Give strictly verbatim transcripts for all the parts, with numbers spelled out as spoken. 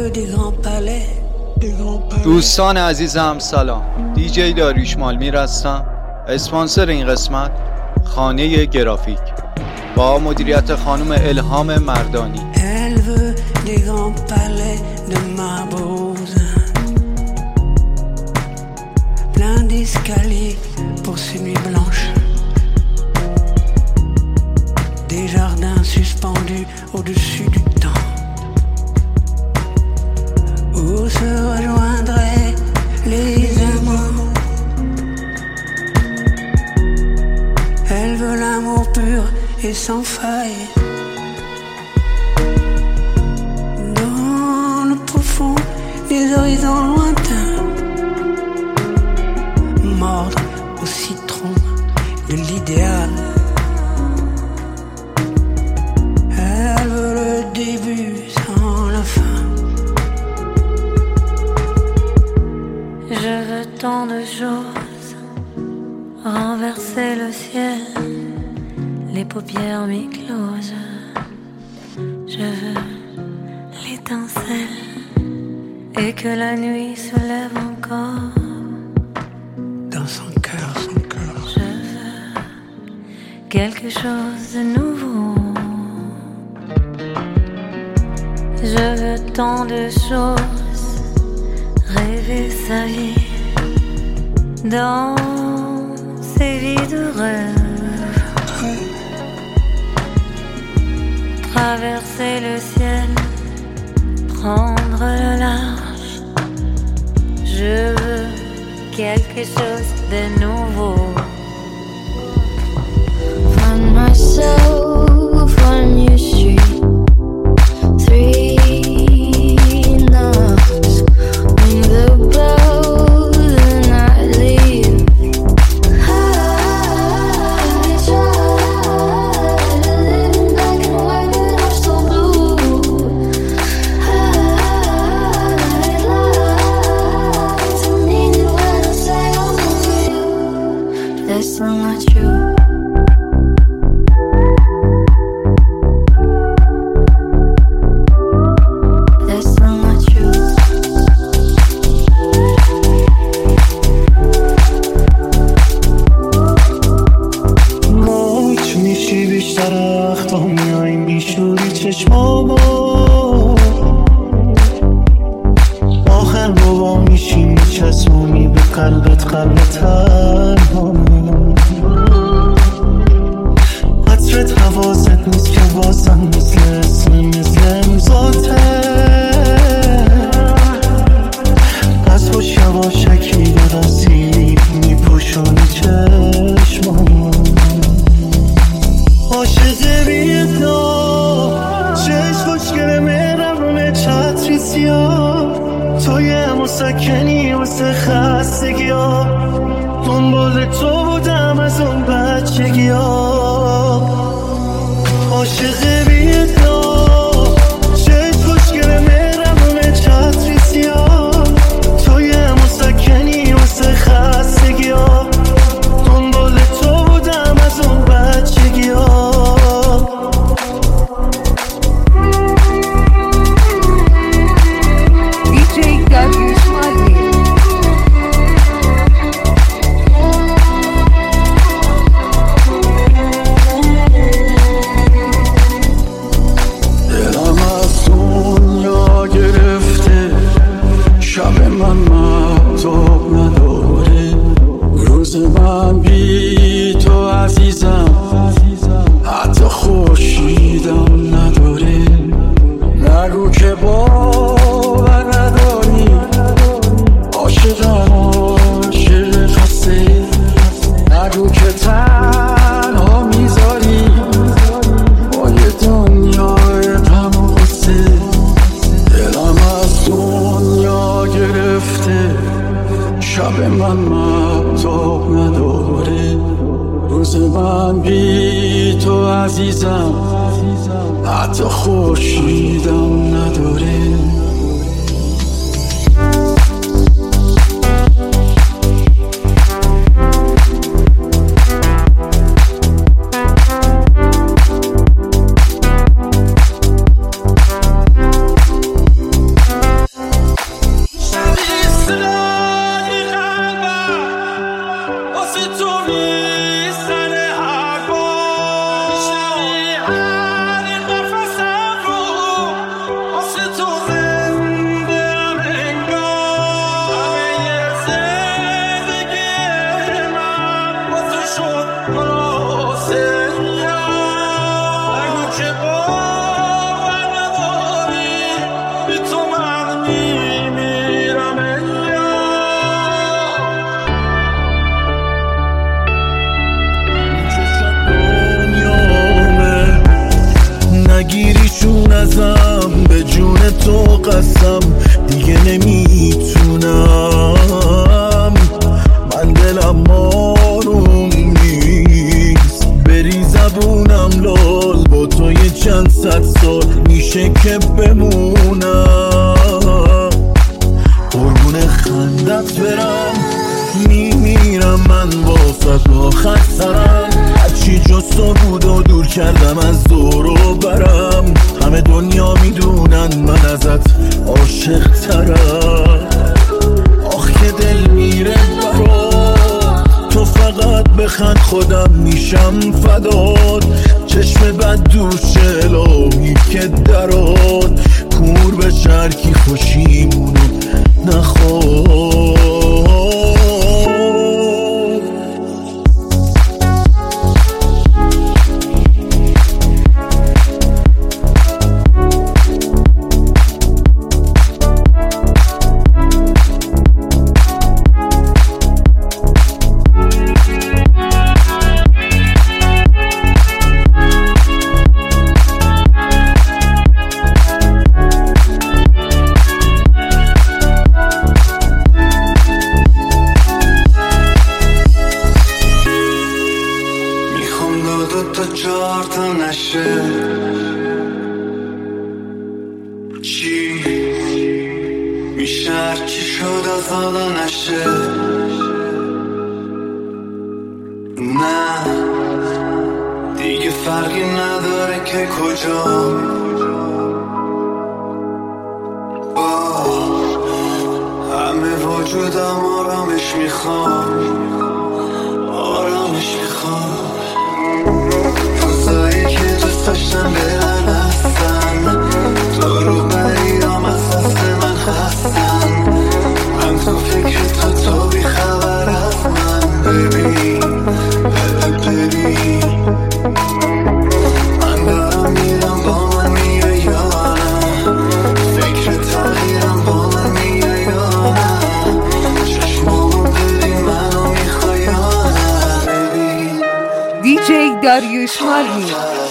دوستان عزیزم سلام، دیجی داریوش مالمیر هستم. اسپانسر این قسمت خانه گرافیک با مدیریت خانم الهام مردانی. Des jardins suspendus au-dessus du temps, où se rejoindraient les amants. Elle veut l'amour pur et sans faille, dans le profond des horizons lointains, mordre au citron de l'idéal. Elle veut le début sans la fin. Je veux tant de choses, renverser le ciel, les paupières mi-closes. Je veux l'étincelle et que la nuit se lève encore dans son cœur, son cœur. Je veux quelque chose de nouveau. Je veux tant de choses, rêver sa vie dans ces vies de rêve, traverser le ciel, prendre le large. Je veux quelque chose de nouveau. Find myself on your street. Three knocks, ring the bell, then I leave. I tried to live in black and white, but I'm so blue. I lied to mean it when I say I'm over you. That's not true. آخر بابا میشی میچسبونی به قلبت قلب تنها قطرت حواست نیست که بازم مثل اسم مثل امضاته از خوش یواشکی برسی میپوشونی چشمام عاشق ویتنام چشم خوشگره مهربونه چتری سیاه توی مسکنی واسه خستگی ها دنبال تو بودم از اون بچگی ها عاشق ویتنام چشم خوشگره مهربونه چتری سیاه توی مسکنی واسه خستگی ها دنبال تو بودم از اون بچگی ها شب من مهتاب نداره روز من بی تو عزیزم حتی خورشیدم نداره نگیریشون ازم به جون تو قسم دیگه نمیتونم من دلم آروم نیست بری زبونم لال با تو یه چند صد سال میشه که بمونم قربون خندت برم میمیرم من واسه آخر سرم هرچی جز تو بود و دور کردم از دور و برم همه دنیا میدونن من ازت عاشق ترم آخ که دل میره برات تو فقط بخند خودم میشم فدات چشم بد دوش الهی که درات کور به شرکی خوشیمونو نخواد چی میشه هرچی شد از حالا نشه نه دیگه فرقی نداره که کجا با همه وجودم آرامش میخوام آرامش میخوام روزایی که دوست داشتم برن هستن تو رو بریدم از دست من هستن من تو فکر تو تو بی خبر از من ببین ببین من دارم میرم با من میای یا نه فکر تغییرم با من میای یا نه چشمامو ببین منو میخوای یا نه ببین دیجی داریوش مالمی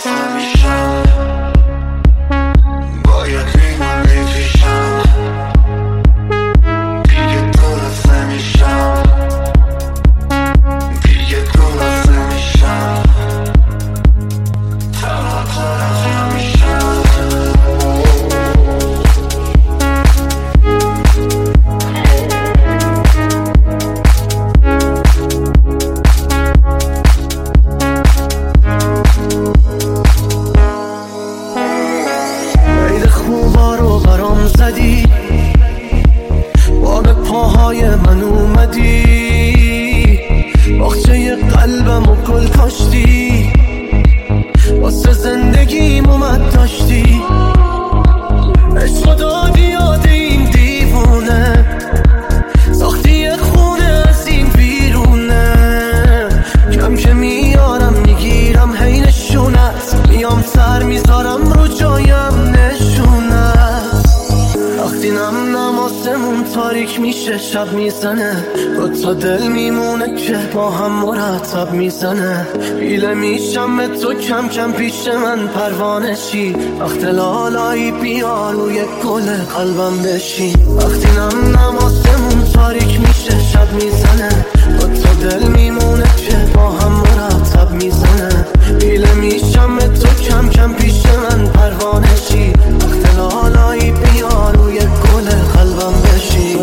با به پاهای من اومدی باغچه قلبم و گل کاشتی واسه زندگیم اومد داشتی عشق دادی یاد این دیوونه ساختی خونه از این بیرونه کم که میارم میگیرم هی نشونت میام سر میذارم رو جایم نشونت وقتی نم نماسمون تاریک میشه شب میزنه دو تا دل میمونه که با هم مرتب میزنه بیله میشم به تو کم کم پیش من پروانه شی وقت لالایی بیا روی گل قلبم بشی وقتی نم نماسمون تاریک میشه شب میزنه دو تا دل میمونه که با هم مرتب میزنه بیله میشم به تو کم کم پیش من پروانه شی وقت لالایی بیا روی گل قلبم بشی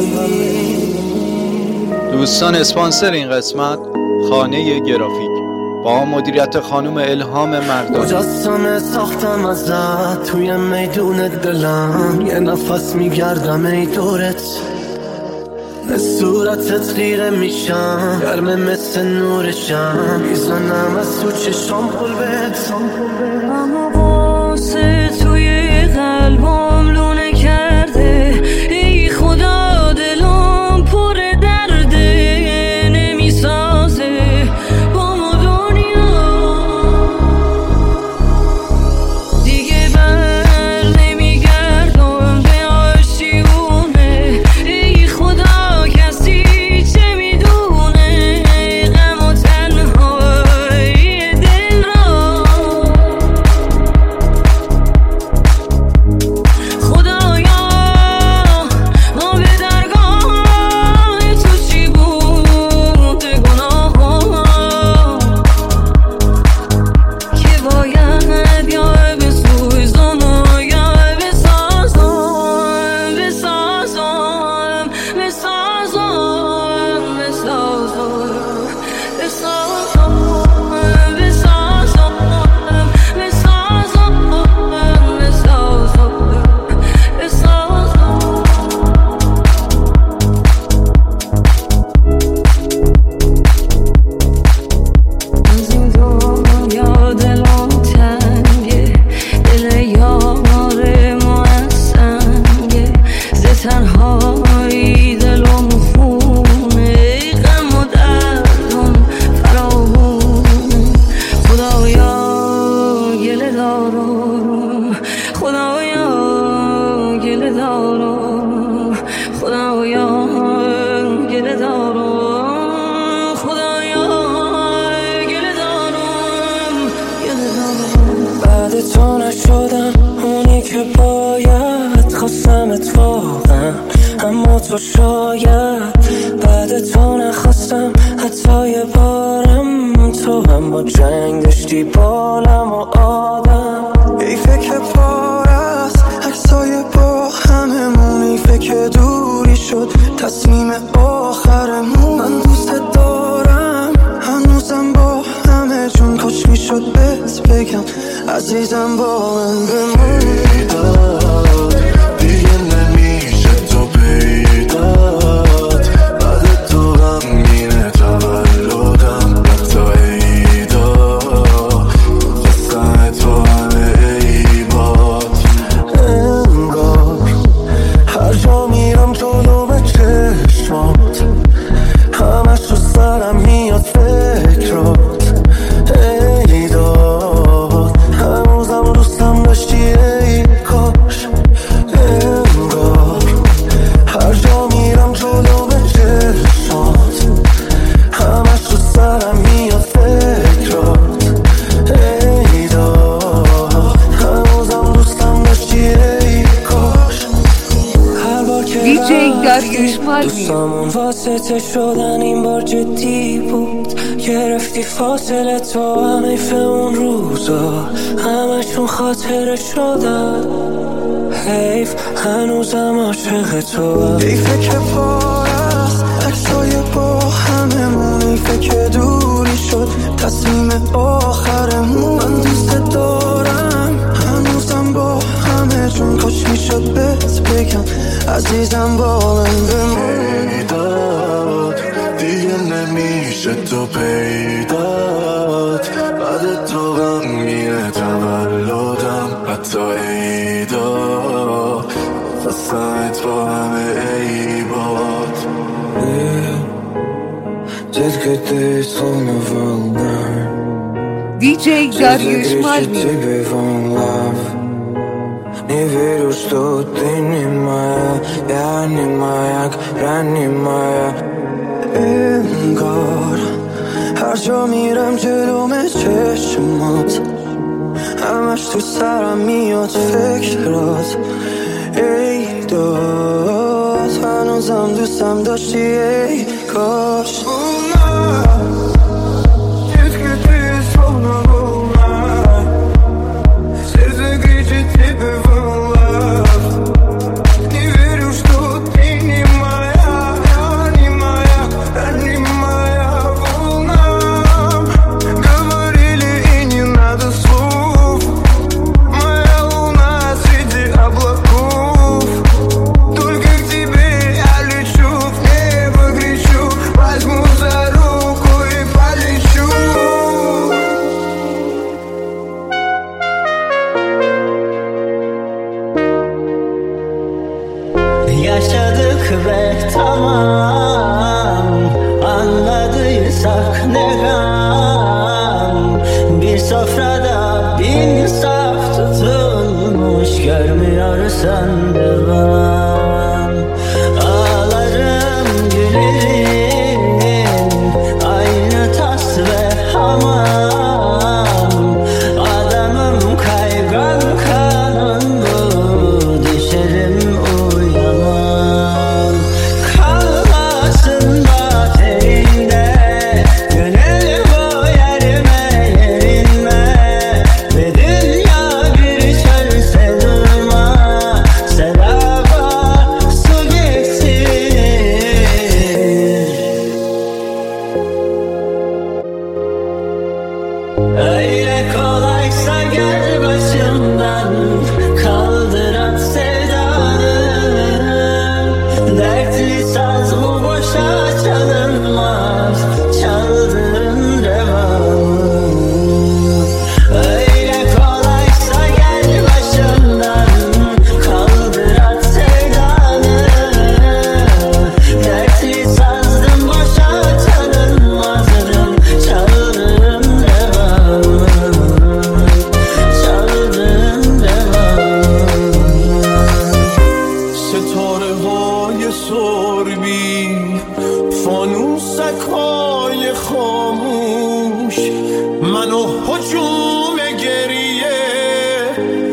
دوستان اسپانسر این قسمت خانه گرافیک با مدیریت خانم الهام مردانی مجسمه ساختم ازت توی میدون دلم یه نفس میگردم ای دورت به صورتت خیره میشم گرمه مثل نورشم میزنم از تو چشام قلبت اما واسه توی قلبم لونه کرده ای خدا دلم پر درده نمیسازه با ما دنیا نشدم اونی که باید، خواستم اتفاقا اما تو شاید بعد تو نخواستم حتی یه بارم. تو هم با جنگ داشتی بالم و آدم. ای فکر پار است عکسای با هممون، ای فکر دوری شد تصمیم آخرمون. من دوست دارم هنوزم با همه جون، کاش میشد بهت بگم عزیزم با من بمون. دیگه نمیشه تو پیدات، بعد تو غمگینه تولدم حتی عیدا، خواستم تو همه عیبات. انگار هر جا میرم جلو به چشمات، همش تو سرم میاد فکرات. ای داد هنوزم دوستم داشتی ای کاش. انگار هر جا میرم جلو به چشمات، همش تو سرم میاد فکرات. ای داد هنوزم دوستم داشتی ای کاش. هر بار که دی جی داریوش مارمی دوستامون واسطه شدن این بار جدی بود. گرفتی فاصله تو هم ایف اون روزا، همشون خاطره شدن. حیف هنوزم عاشق تو. حیفه که پار است عکسای با هممون، حیفه که دوری شد تصمیم آخرمون. من دوست دارم هنوزم با همه جون، کاش میشد بهت بگم عزیزم با من بمون. پیدات دیگه نمیشه تو پیدات، بعد تو غمگینه تولدم حتی عیدا، خواستم تو همه عیبات. Just get this on the phone now. دی جی داریوش مارمی Не верю, что ты не моя, я не маяк, я не моя. انگار هر جا میرم جلوم چشمات، همش تو سرم میاد فکرات. ای داد هنوزم دوستم داشتی ای کاش. Yaşadık ve tamam, anladıysak ne gam. Bir sofrada bin saf tutulmuş, görmüyorsan devam. Ağlarım gülerim, aynı tas ve hamam. Adamım kaygan kanın bu, düşerim uyamam. Kalmasın baterinde, gönül bu yerime yerinme. Ve dünya bir çölse durma, sedaba su getir. Öyle kolaysa gel başımdan, kaldır at sevdanı. Dertli saz bu boşa çalınmaz, çaldırın devamı. Öyle kolaysa gel başımdan, kaldır at sevdanı. Dertli sazdım boşa çalınmazdım, çaldırın devamı. Çaldırın devamı. ستاره های سربی، فانوسک های خاموش، منو هجوم گریه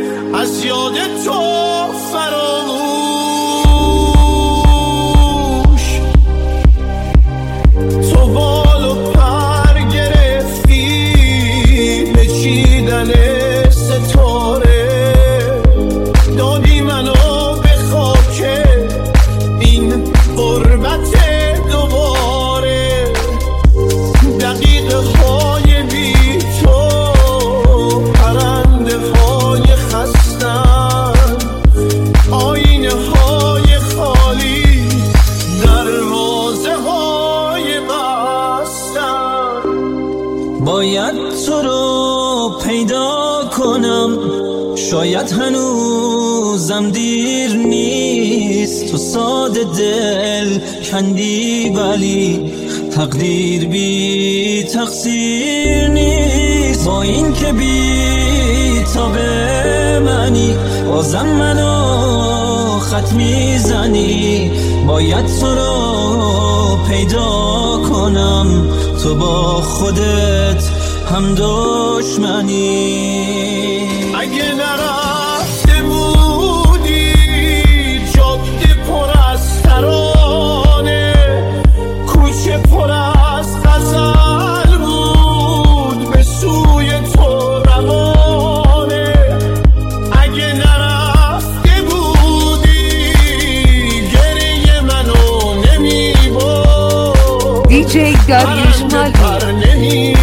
رو پیدا کنم، شاید هنوزم دیر نیست. تو ساده دل کندی ولی تقدیر بی تقصیر نیست. با این که بی تابه منی بازم منو خط میزنی. باید تو رو پیدا کنم، تو با خودت هم دشمنی. اگه نرفته بودی جاده پر از ترانه، کوچه پر از غزل بود به سوی تو روانه. اگه نرفته بودی گریه منو نمیبرد، دی جی داریوش مالمی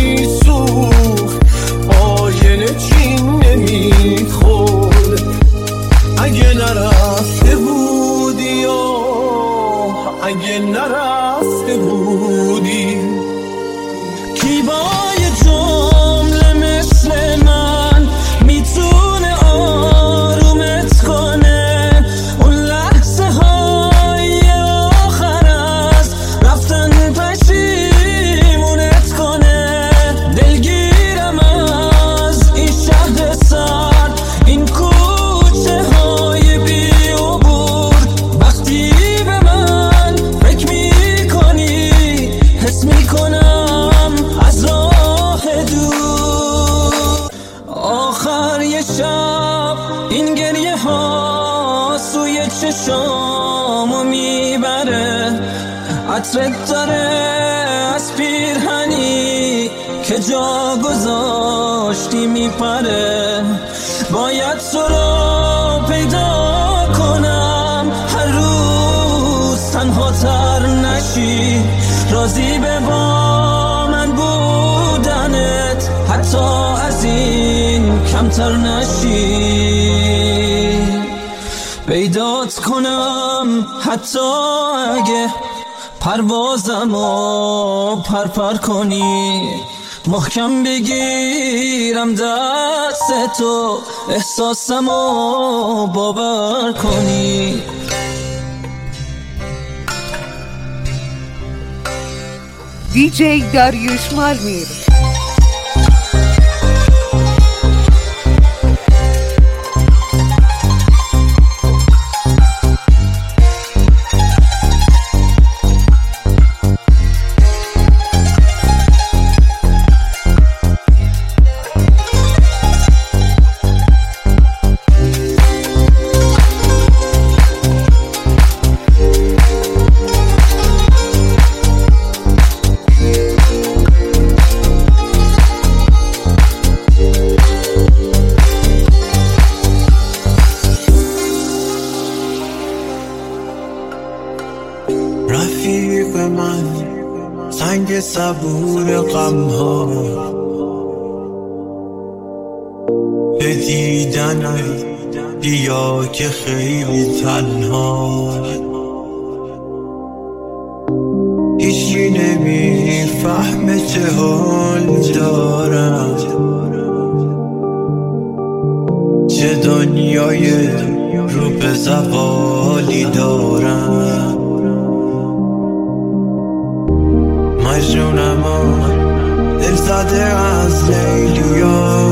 اگه نرفته بودی آه اگه نرفته بودی. کی با یه جمله مثل من میتونه آرومت کنه؟ اون لحظه های آخر از رفتن پشیمونت کنه. دلگیرم از این شهر سرد، این کوچه های بی عبور. وقتی به من فکر میکنی حس میکنم از راه دور. آخر یه شب این گریه ها سوی چشامو میبره. عطرت داره از پیرهنی که جا گذاشتی میپره. باید تو رو پیدا کنم، هر روز تنها تر نشی. راضی به با من بودنت، حتی از این کمتر نشی. پیدات کنم حتی اگه پروازمو پرپر کنی. محکم بگیرم دست تو، احساسمو باور کنی. دی جی داریوش مالمی. رفیق من سنگ صبور غم ها، به دیدنت بیا که خیلی تنها. هیچی نمیفهمه چه حال دارم، چه دنیای رو به زوالی دارم. مجنونم و دل زده از لیلیا،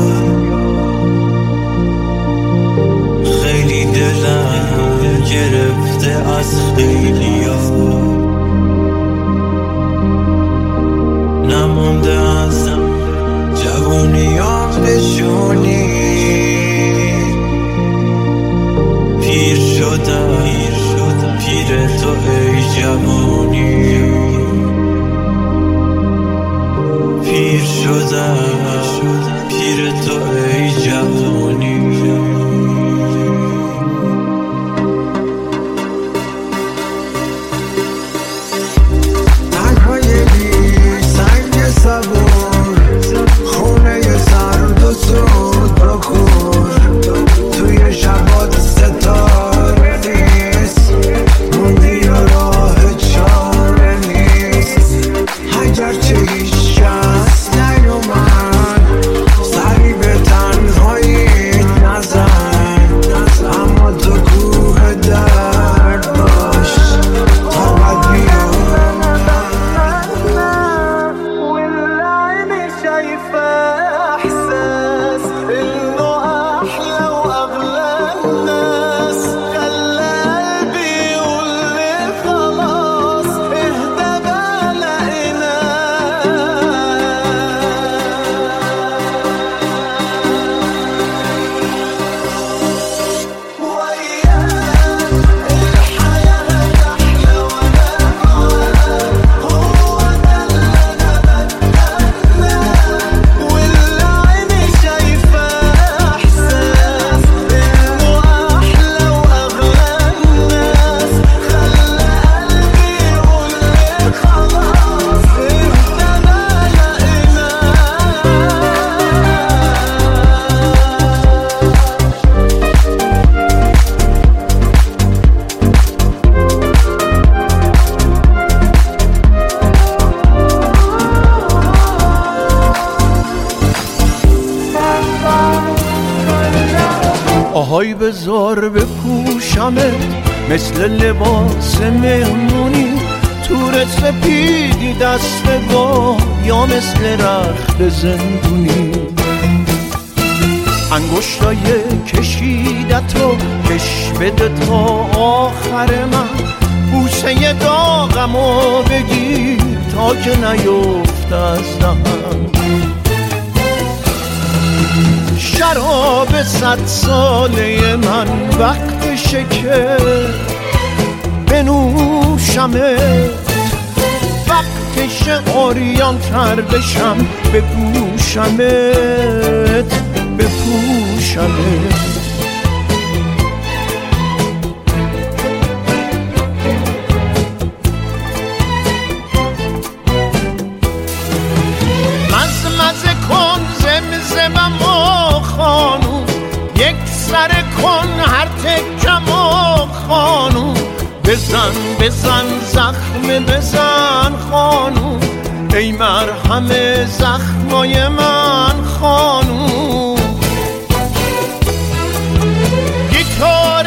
خیلی دلم گرفته از خیلیا. نمونده از جوونیام نشونی، پیر شدم پیر تو ای جوانی. پیر شدم پیر تو ای جوانی. تنهای بی سنگ صبور، خونه سرد و سود بکور. توی شبات ستاره نیست، موندی و راه چاره نیست. اگرچه هیچ کس نیومد آهای بذار بپوشمت مثل لباس مهمونی، تور سپیدی دست با یا مثل رخت زندونی. انگشتای کشیدتو کش بده تا آخر من، بوسه داغمو بگیر تا که نیفت از دهن. شراب صد ساله من وقتشه که بنوشمت، وقتشه عریان تر بشم بپوشمت بپوشمت. مزمزه کن زمزمم و خانوم، یک سر کن هر تکم و خانوم، بزن بزن زخم بزن خانوم، ای مرهم زخمای من خانوم. گیتار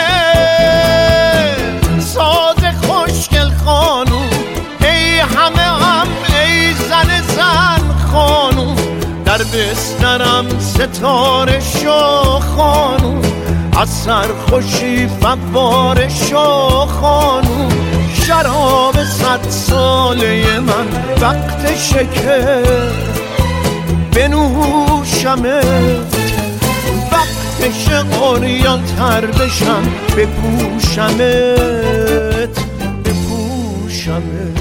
دل ساز خوشگل خانوم، ای همه هم ای زن زن خانوم، در بسترم ستاره شو خانوم، از سرخوشی فواره شو خانوم. شراب صد ساله من وقتشه که بنوشمت، وقتشه عریان تر بشم بپوشمت بپوشمت.